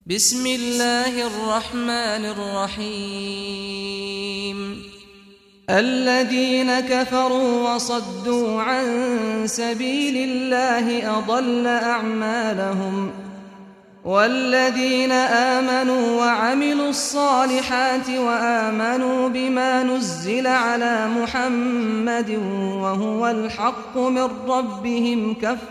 بسم الله الرحمن الرحيم الذين كفروا وصدوا عن سبيل الله أضل أعمالهم والذين آمنوا وعملوا الصالحات وآمنوا بما نزل على محمد وهو الحق من ربهم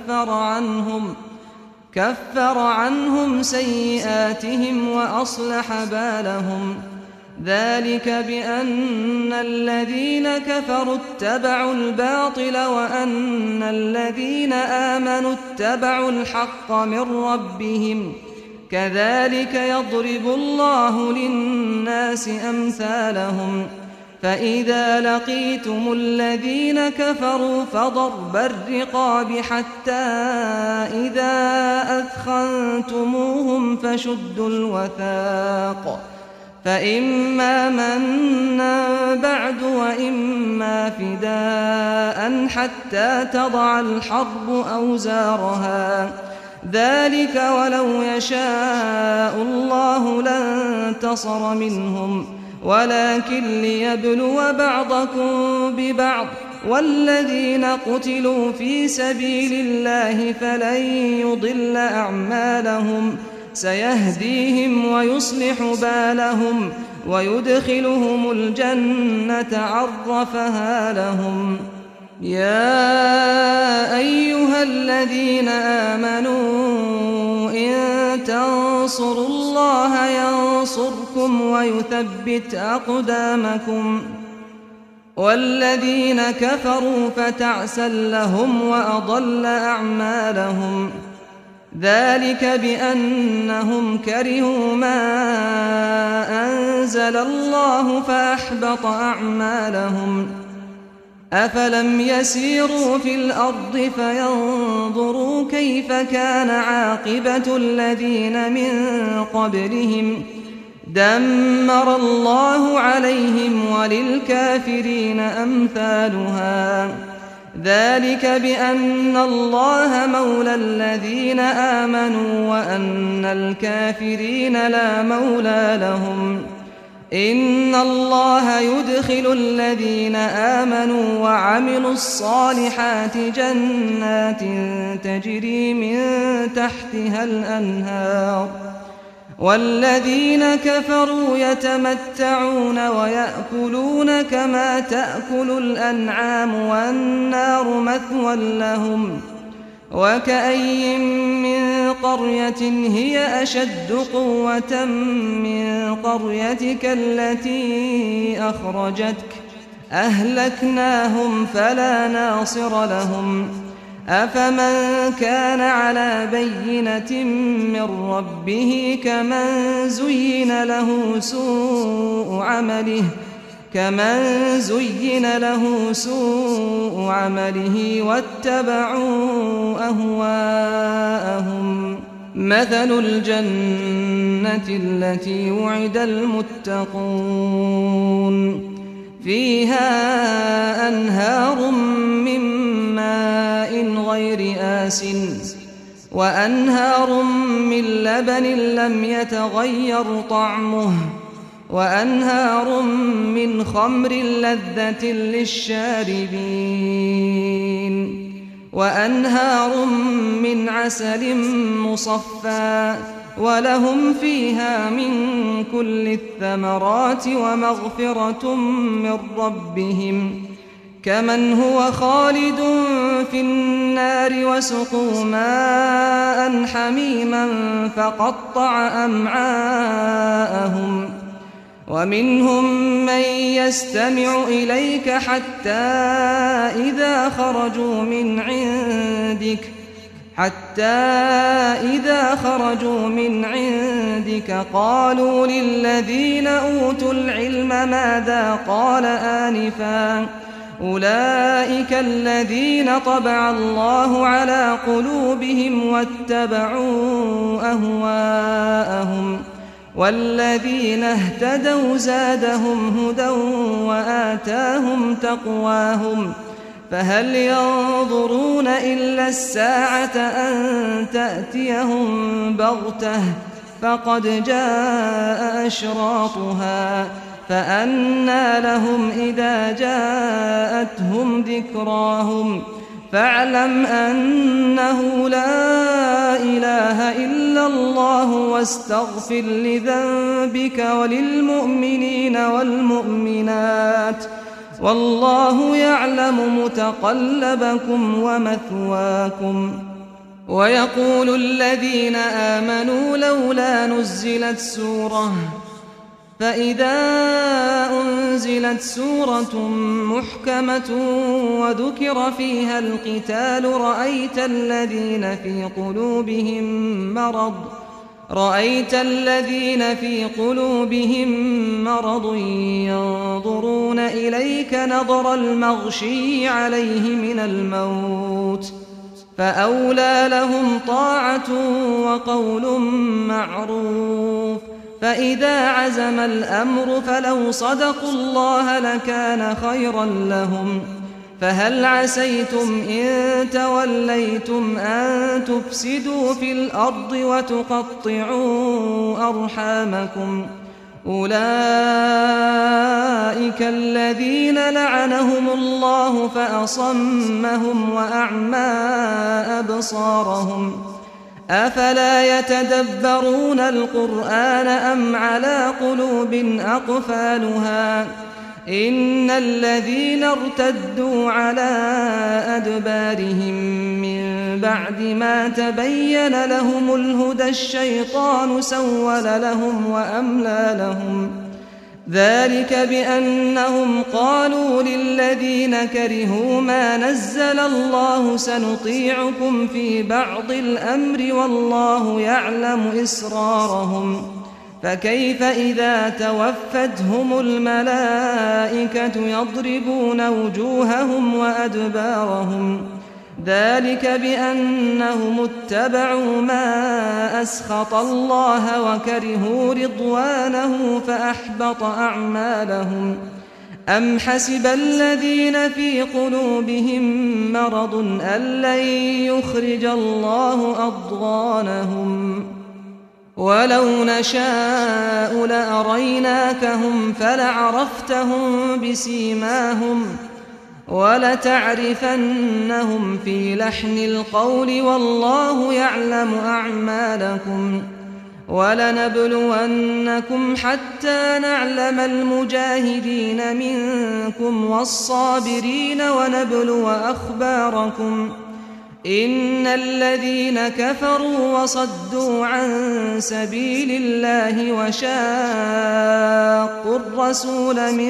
كفر عنهم سيئاتهم وأصلح بالهم ذلك بأن الذين كفروا اتبعوا الباطل وأن الذين آمنوا اتبعوا الحق من ربهم كذلك يضرب الله للناس أمثالهم فإذا لقيتم الذين كفروا فضرب الرقاب حتى إذا أثخنتموهم فشدوا الوثاق فإما منا بعد وإما فداء حتى تضع الحرب أوزارها ذلك ولو يشاء الله لانتصر منهم ولكن ليبلو بعضكم ببعض والذين قتلوا في سبيل الله فلن يضل أعمالهم سيهديهم ويصلح بالهم ويدخلهم الجنة عرفها لهم يا أيها الذين آمنوا إن تنصروا الله ينصركم ويثبت أقدامكم والذين كفروا فتعسا لهم وأضل أعمالهم ذلك بأنهم كرهوا ما أنزل الله فأحبط أعمالهم أفلم يسيروا في الأرض فينظروا كيف كان عاقبة الذين من قبلهم دمر الله عليهم وللكافرين أمثالها ذلك بأن الله مولى الذين آمنوا وأن الكافرين لا مولى لهم إن الله يدخل الذين آمنوا وعملوا الصالحات جنات تجري من تحتها الأنهار والذين كفروا يتمتعون ويأكلون كما تأكل الأنعام والنار مثوى لهم وكأي من قرية هي أشد قوة من قريتك التي أخرجتك أهلكناهم فلا ناصر لهم أفمن كان على بينة من ربه كمن زين له سوء عمله واتبعوا أهواءهم مثل الجنة التي وعد المتقون فيها أنهار من ماء غير آسن وأنهار من لبن لم يتغير طعمه وأنهار من خمر لذة للشاربين وأنهار من عسل مصفى ولهم فيها من كل الثمرات ومغفرة من ربهم كمن هو خالد في النار وسقوا ماء حميما فقطع أمعاءهم ومنهم من يستمع إليك حتى إذا خرجوا من عندك قالوا للذين أوتوا العلم ماذا قال آنفا أولئك الذين طبع الله على قلوبهم واتبعوا أهواءهم والذين اهتدوا زادهم هدى وآتاهم تقواهم فهل ينظرون إلا الساعة أن تأتيهم بغتة فقد جاء أشراطها فأنى لهم إذا جاءتهم ذكراهم فاعلم أنه لا إله إلا الله واستغفر لذنبك وللمؤمنين والمؤمنات والله يعلم متقلبكم ومثواكم. ويقول الذين آمنوا لولا نزلت سورة فإذا أنزلت سورة محكمة وذكر فيها القتال رأيت الذين في قلوبهم مرض ينظرون إليك نظر المغشي عليه من الموت فأولى لهم طاعة وقول معروف. فإذا عزم الأمر فلو صدقوا الله لكان خيرا لهم. فهل عسيتم إن توليتم أن تفسدوا في الأرض وتقطعوا أرحامكم أولئك الذين لعنهم الله فأصمهم وأعمى أبصارهم أفلا يتدبرون القرآن أم على قلوب أقفالها إن الذين ارتدوا على أدبارهم من بعد ما تبين لهم الهدى الشيطان سول لهم وأملى لهم ذلك بأنهم قالوا للذين كرهوا ما نزل الله سنطيعكم في بعض الأمر والله يعلم إسرارهم فكيف إذا توفتهم الملائكة يضربون وجوههم وأدبارهم ذلك بأنهم اتبعوا ما أسخط الله وكرهوا رضوانه فأحبط أعمالهم. أم حسب الذين في قلوبهم مرض أن لن يخرج الله أضغانهم ولو نشاء لأريناكهم فلعرفتهم بسيماهم ولتعرفنهم في لحن القول والله يعلم أعمالكم ولنبلونكم حتى نعلم المجاهدين منكم والصابرين ونبلو أخباركم إن الذين كفروا وصدوا عن سبيل الله وشاقوا الرسول من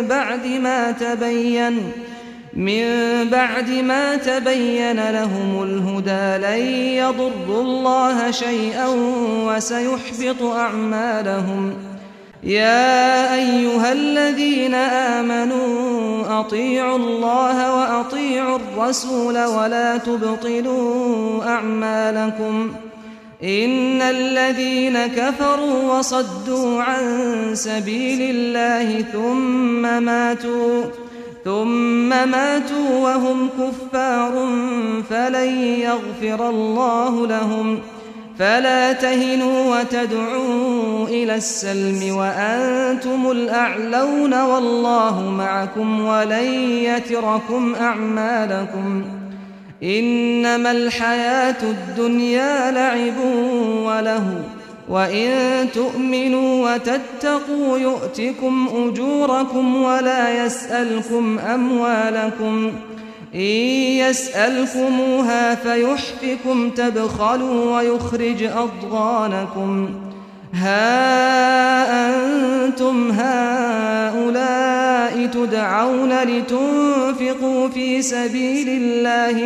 بعد ما تبين لهم الهدى لن يضروا الله شيئا وسيحبط أعمالهم. يا أيها الذين آمنوا أطيعوا الله وأطيعوا الرسول ولا تبطلوا أعمالكم إن الذين كفروا وصدوا عن سبيل الله ثم ماتوا وهم كفار فلن يغفر الله لهم. فلا تهنوا وتدعوا إلى السلم وأنتم الأعلون والله معكم ولن يتركم أعمالكم إنما الحياة الدنيا لعب وله وإن تؤمنوا وتتقوا يؤتكم أجوركم ولا يسألكم أموالكم إن يسألكموها فيحفكم تبخلوا ويخرج أضغانكم. ها أنتم هؤلاء تدعون لتنفقوا في سبيل الله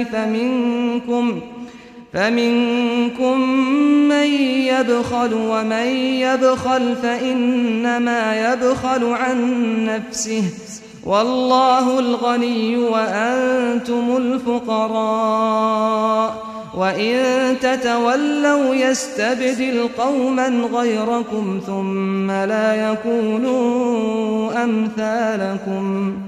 فمنكم من يبخل ومن يبخل فإنما يبخل عن نفسه والله الغني وأنتم الفقراء وإن تتولوا يستبدل قوما غيركم ثم لا يكونوا أمثالكم.